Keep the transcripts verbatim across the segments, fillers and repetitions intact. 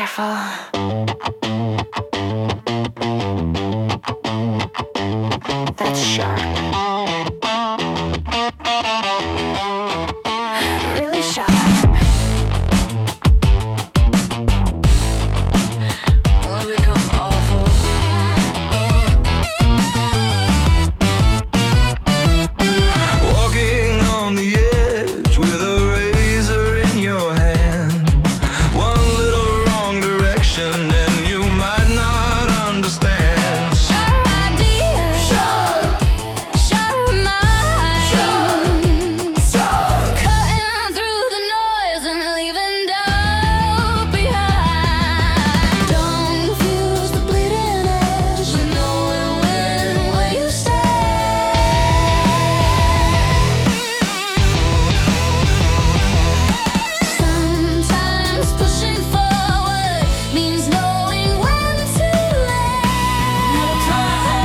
Careful. That's sharp. Really sharp. Will it become awful? Walking on the edge with a razor in your hand. One little wrong direction and you might not understand. Sharp ideas. Sharp. Sharp minds. Sharp. Sharp. Cutting through the noise and leaving doubt behind. Don't confuse the bleeding edge with knowing when and where you stand. Sometimes pushing forward means knowing when to let go.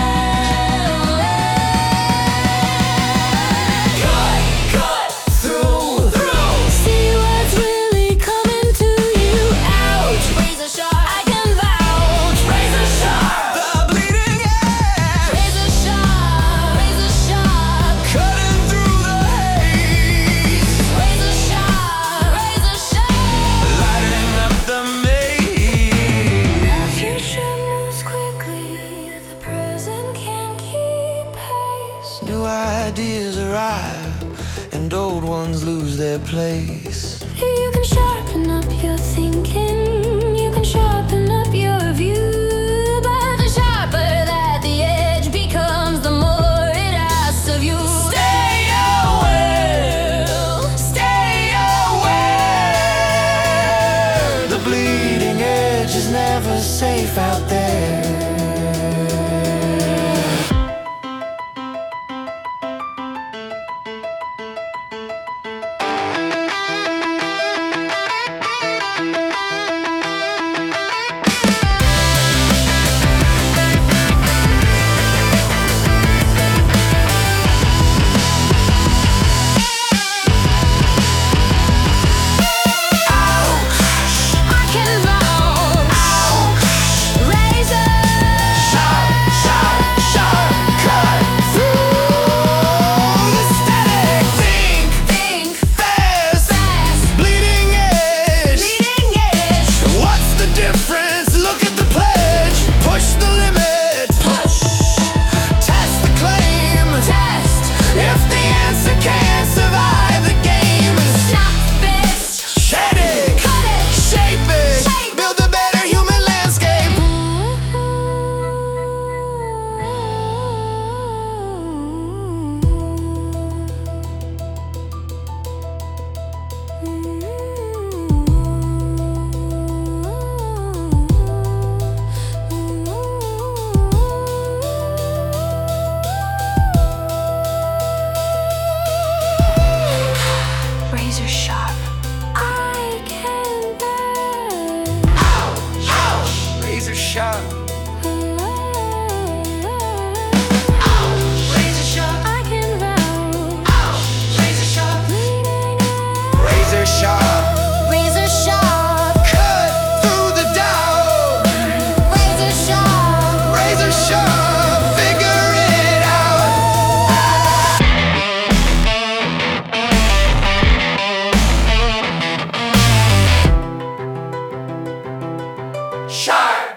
Cut, cut, through, through. See what's really coming to you. Ouch, razor sharp, I can vouch. Razor sharp, The bleeding edge, razor sharp, razor sharp. cutting through the haze, Razor sharp, razor sharp. lighting up the maze. The future moves quickly, the present can't keep pace. New ideas arrive and old ones lose their place. You can sharpen up your thinking, you can sharpen up your view. But the sharper that the edge becomes, the more it asks of you. Stay aware, stay aware. The bleeding edge is never safe out there. I can vouch. Razor Sharp, sharp, sharp, cut through the static. Think, think fast, fast, bleeding edge. leading edge. What's the difference? Look at the pledge. Push the limit. Push, Test the claim. test, If the answer can't survive the game, snap bits, shed it, cut it, shape it, Shape. build a better human landscape. razor sharp. I can burn. Razor sharp. Razor sharp. I can vouch. Razor sharp. Leading edge. Razor sharp. Razor sharp. Cut through the doubt. Razor sharp. Razor sharp. Figure it out. Sharp.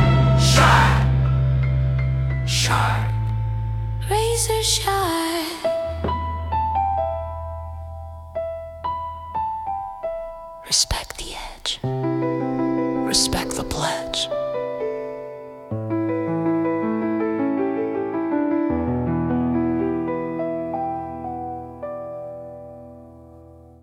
Sharp. Razor sharp.